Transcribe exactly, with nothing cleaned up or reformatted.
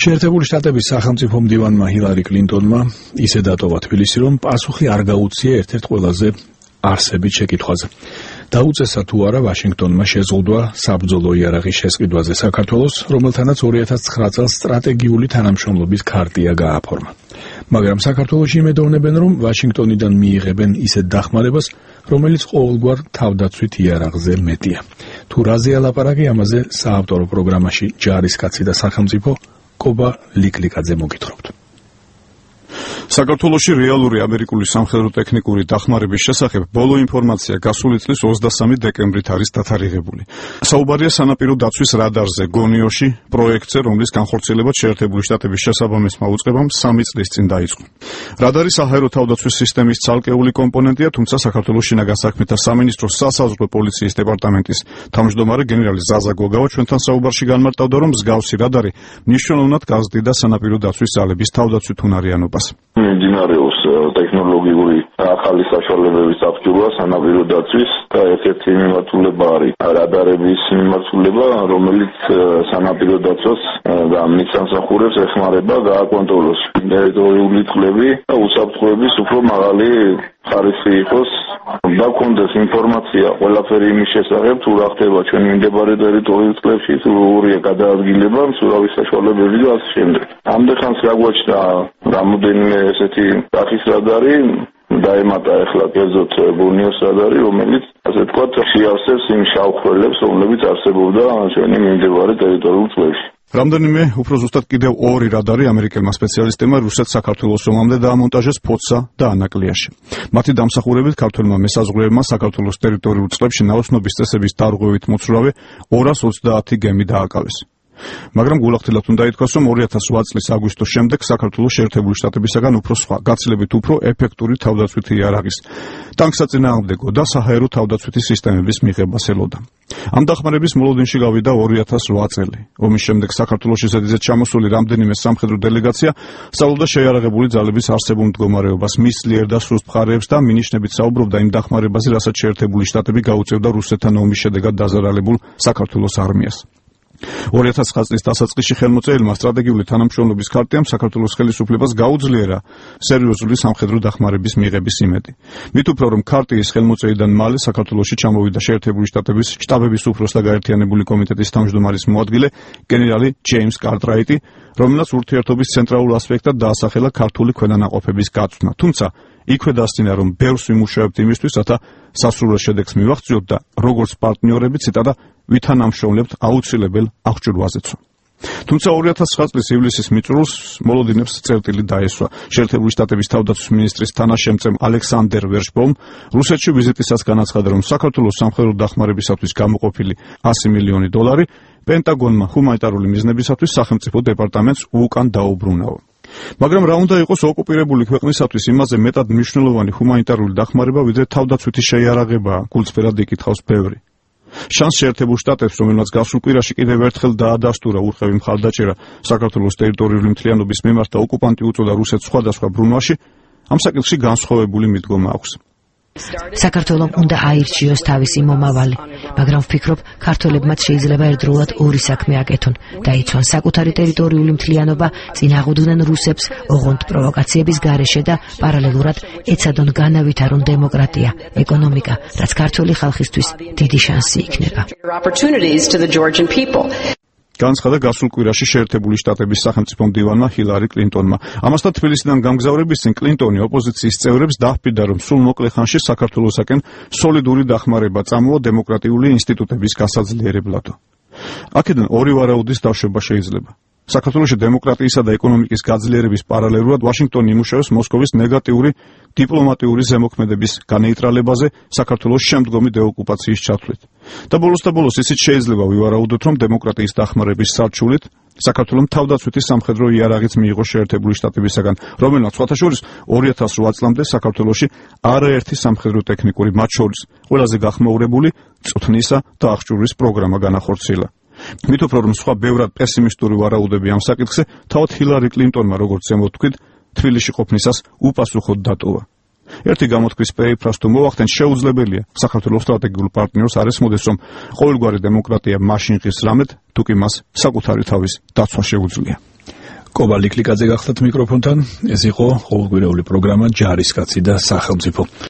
შეერთებული შტატების სახელმწიფო მდივანმა ჰილარი კლინტონმა ისე დატოვა თბილისი, რომ პასუხი არ გაუწია ერთ-ერთ ყველაზე არსებით შეკითხვაზე. დაუწესა თუ არა ვაშინგტონმა შეზღუდვა საბრძოლო იარაღის შესყიდვაზე საქართველოს, რომელთანაც ორი ათას ცხრა წელს სტრატეგიული თანამშრომლობის ქარტია გააფორმა. მაგრამ საქართველოში იმედოვნებენ, რომ ვაშინგტონიდან მიიღებენ ისეთ დახმარებას, რომელიც ყოველგვარ თავდაცვით იარაღზე მეტია. თუ რაზეა ლაპარაკი, ამაზე საავტორო პროგრამაში ჯარისკაცი და სახელმწიფო კობა ლიკლიკაძე მოგითხრობთ. საქართველოში რეალური ამერიკული სამხედრო-ტექნიკური დახმარების შესახებ ბოლო ინფორმაცია გასული წლის ოცდასამი დეკემბრით არის დათარიღებული. საუბარია სანაპირო დაცვის რადარზე გონიოში პროექტზე, რომლის განხორციელება შეერთებული შტატების შესაბამისმა უწყებამ სამი წლის წინ დაიწყო. რადარი საჰაერო თავდაცვის სისტემის ცალკეული კომპონენტია, თუმცა საქართველოს შინაგან საქმეთა სამინისტროს სასაზღვრო პოლიციის დეპარტამენტის თავმჯდომარე გენერალი ზაზა გოგავა ჩვენთან საუბარში განმარტავდა, რომ მსგავსი რადარი მნიშვნელოვნად გაზრდიდა სანაპირო დაცვის ძალების თავდაცვით უნარიანობას. მიმდინარეობს ტექნოლოგიური ახალი საშუალებების აღჭურვა სანაპირო დაცვის და ერთ-ერთი მიმართულება არის რადარების მიმართულება, რომელიც სანაპირო დაცვას და მის სამსახურებს ეხმარება გააკონტროლოს ტერიტორიული წყლები და უსაფრთხოების უფრო მაღალი ხარისხი იყოს და კონდეს ინფორმაცია ყველაფერი იმის შესახებ, თუ რა ხდება ჩვენ მიმდებარე ტერიტორიულ წყლებში, თუ როგორია გადაადგილება, მსურავი საშუალებები და ასე შემდეგ. ამდენხანს გაგვაჩნდა რამოდენიმე ესეთი სახის რადარი, დაემატა ახლა კერძოდ გონიოს რადარი, რომელიც ასე ვთქვათ შეავსებს იმ შავხვრელებს, რომლებიც არსებობდა ჩვენი მიმდებარე ტერიტორიულ წყლებში. რამდენიმე უფრო ზუსტად კიდევ ორი რადარი ამერიკელმა სპეციალისტებმა რუსეთ-საქართველოს ომამდე დაამონტაჟეს ფოცსა და ანაკლიაში. მათი დამსახურებით ქართველმა მესაზღვრეებმა საქართველოს ტერიტორიულ წყლებში ნაოსნობის წესების დარღვევით მოცურავე ორას ოცდაათი გემი დააკავეს. მაგრამ გულახდილად უნდა ითქვას, რომ ორი ათას ოთხ წლის აგვისტოს შემდეგ საქართველოს შეერთებული შტატებისაგან უფრო სხვა, გაცილებით უფრო ეფექტური თავდაცვითი იარაღის, ტანკსაწინააღმდეგო და საჰაერო თავდაცვითი სისტემების მიღებას ელოდა. ამ დახმარების მოლოდინში გავიდა ორი ათას ოთხ წელი. ომის შემდეგ საქართველოში ზედიზედ ჩამოსული რამდენიმე სამხედრო დელეგაცია სწავლობდა შეიარაღებული ძალების არსებულ მდგომარეობას, მის ძლიერ და სუსტ მხარეებს და მინიშნებით საუბრობდა იმ დახმარებაზე, რასაც შეერთებული შტატები გაუწევდა რუსეთთან ომის შედეგად დაზარალებულ საქართველოს არმიას. ორი ათას ცხრა წლის დასაწყისში ხელმოწერილმა სტრატეგიული თანამშრომლობის ქარტიამ საქართველოს ხელისუფლებას გაუძლიერა სერიოზული სამხედრო დახმარების მიღების იმედი. მით უფრო რომ ქარტიის ხელმოწერიდან მალე საქართველოში ჩამოვიდა შეერთებული შტატების შტაბების უფროს და გაერთიანებული კომიტეტის თავმჯდომარის მოადგილე გენერალი ჯეიმს კარტრაიტი, რომელსაც ურთიერთობის ცენტრალურ ასპექტად დაასახელა ქართული ქვედანაყოფების გაწვნა. თუმცა იქვე დასწინა, რომ ბევრს ვიმუშავებთ იმისთვის, რათა სასურველ შედეგს მივაღწიოთ და როგორც პარტნიორები ციტატა ვითანამშრომლებთ აუცილებელ აღჭურვაზეცო. თუმცა ორი ათას ცხრა წლის ივლისის მიწურულს მოლოდინებს წერტილი დაესვა. შეერთებული შტატების თავდაცვის მინისტრის თანაშემწემ ალექსანდერ ვერშბოუმ რუსეთში ვიზიტისას განაცხადა, რომ საქართველოს სამხედრო დახმარებისათვის გამოყოფილი ასი მილიონი დოლარი პენტაგონმა ჰუმანიტარული მიზნებისათვის სახელმწიფო დეპარტამენტს უკან დაუბრუნაო. მაგრამ რა უნდა იყოს ოკუპირებული ქვეყნისათვის იმაზე მეტად მნიშვნელოვანი ჰუმანიტარული დახმარება, ვიდრე თავდაცვითი შეიარაღებაა, გულწრფელად იკითხავს ბევრი. შანს შეერთებულ შტატებს, რომელმაც გასულ კვირაში კიდევ ერთხელ დაადასტურა ურყევი მხარდაჭერა საქართველოს ტერიტორიული მთლიანობის მიმართ და ოკუპანტი უწოდა რუსეთს სხვადასხვა ბრუნვაში, ამ საკითხში განსხვავებული მიდგომა აქვს. საქართველომ უნდა აირჩიოს თავისი მომავალი, მაგრამ ვფიქრობ, ქართველებმაც შეიძლება ერთდროულად ორი საქმე აკეთონ, დაიცვან საკუთარი ტერიტორიული მთლიანობა, წინ აღუდგნენ რუსებს ოღონდ პროვოკაციების გარეშე და პარალელურად ეცადონ განავითარონ დემოკრატია, ეკონომიკა, რაც ქართველი ხალხისთვის დიდი შანსი იქნება. განცხადა გასულ კვირაში შეერთებული შტატების სახელმწიფო მდივანმა ჰილარი კლინტონმა. ამასთან თბილისიდან გამგზავრების წინ კლინტონი ოპოზიციის წევრებს დაჰპირდა, რომ სულ მოკლე ხანში საქართველოსაკენ სოლიდური დახმარება წამოვა დემოკრატიული ინსტიტუტების გასაძლიერებლად. აქედან ორი ვარაუდის დაშვება შეიძლება. საქართველოში დემოკრატიისა და ეკონომიკის გაძლიერების პარალელურად ვაშინგტონი იმუშავებს მოსკოვის ნეგატიური დიპლომატიური ზემოქმედების განეიტრალებაზე საქართველოს შემდგომი დეოკუპაციის ჩათვლით. და ბოლოს და ბოლოს ისიც შეიძლება ვივარაუდოთ, რომ დემოკრატიის დახმარების სარჩულით საქართველოს თავდაცვითი სამხედრო იარაღიც მიიღო შეერთებული შტატებისაგან, რომელსაც სხვათა შორის ორი ათას ოთხ წლამდე საქართველოში არაერთი სამხედრო ტექნიკური, მათ შორის ყველაზე გახმაურებული წვრთნისა და აღჭურვის პროგრამა განახორციელა. მით უფრო რომ სხვა ბევრად პესიმისტური ვარაუდები ამ საკითხზე, თავად ჰილარი კლინტონმა, როგორც ზემოთქვით, თბილისში ყოფნისას უპასუხოდ დატოვა. ერთი გამოთქვის პერიფრას თუ მოვახდენ, შეუძლებელია საქართველოს სტრატეგიულ პარტნიორს არ ესმოდეს, რომ ყოველგვარი დემოკრატია მაშინ ღირს რამედ, თუ კი მას საკუთარი თავის დაცვა შეუძლია. კობალი კლიკაძე გახსნათ მიკროფონთან. ეს იყო ყოველკვირეული პროგრამა ჯარისკაცი და სახელმწიფო.